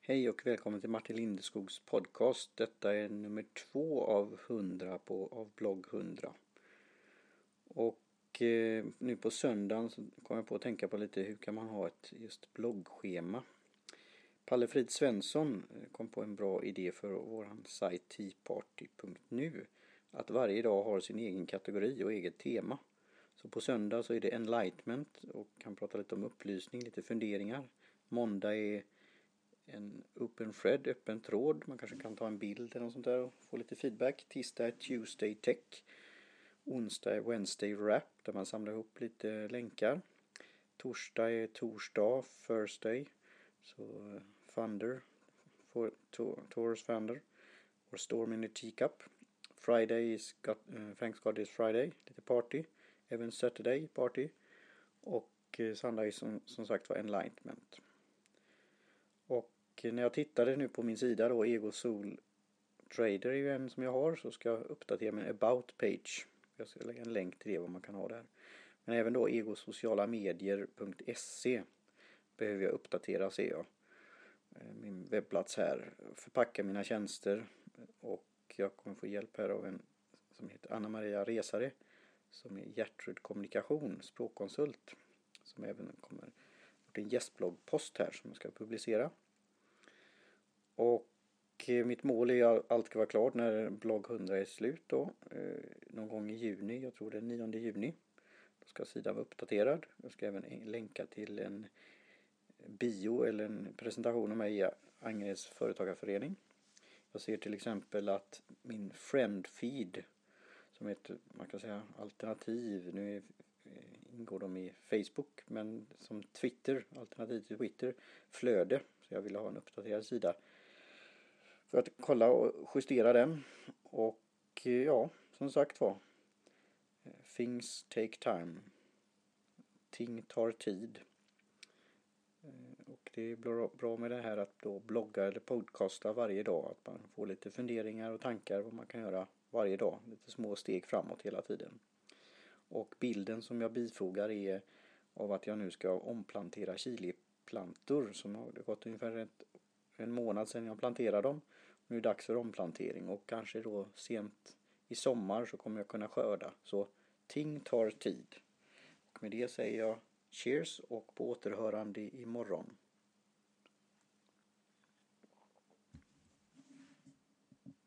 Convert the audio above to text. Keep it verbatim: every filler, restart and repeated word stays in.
Hej och välkommen till Martin Lindeskogs podcast. Detta är nummer två av hundra på, av blogg hundra. Och eh, nu på söndagen så kom jag på att tänka på lite hur kan man ha ett just bloggschema. Palle Frid Svensson kom på en bra idé för våran sajt teaparty punkt nu. Att varje dag har sin egen kategori och eget tema. Så på söndag så är det enlightenment och kan prata lite om upplysning, lite funderingar. Måndag är en open thread, öppen tråd. Man kanske kan ta en bild eller något sånt där och få lite feedback. Tisdag är Tuesday Tech. Onsdag är Wednesday Wrap där man samlar ihop lite länkar. Torsdag är torsdag, Thursday. Så uh, Thunder, for, to, Taurus Thunder. Or Storm in the Teacup. Friday is got, uh, Thanks God it's Friday. Lite party. Även Saturday party. Och uh, Sunday är som, som sagt var enlightenment. Och när jag tittade nu på min sida då, Ego Sol Trader är ju en som jag har, så ska jag uppdatera min about page. Jag ska lägga en länk till det vad man kan ha där. Men även då egosocialamedier punkt se behöver jag uppdatera, ser jag. Min webbplats här. Förpacka mina tjänster och jag kommer få hjälp här av en som heter Anna Maria Resare som är Hjärtrud Kommunikation, språkkonsult, som även kommer gjort en gästbloggpost här som jag ska publicera. Och mitt mål är att allt ska vara klart när blogg hundra är slut då. Någon gång i juni, jag tror det är nionde juni. Då ska sidan vara uppdaterad. Jag ska även länka till en bio eller en presentation av mig i Angeres företagarförening. Jag ser till exempel att min friend feed, som är ett, man kan säga, alternativ, nu är, ingår de i Facebook, men som Twitter, alternativ till Twitter, flöde. Så jag vill ha en uppdaterad sida för att kolla och justera den. Och ja, som sagt var, things take time. Ting tar tid. Och det är bra med det här att då blogga eller podcasta varje dag. Att man får lite funderingar och tankar vad man kan göra varje dag. Lite små steg framåt hela tiden. Och bilden som jag bifogar är av att jag nu ska omplantera chiliplantor som har det gått ungefär ett, en månad sedan jag planterade dem. Nu är det dags för omplantering och kanske då sent i sommar så kommer jag kunna skörda. Så ting tar tid. Och med det säger jag cheers och på återhörande imorgon.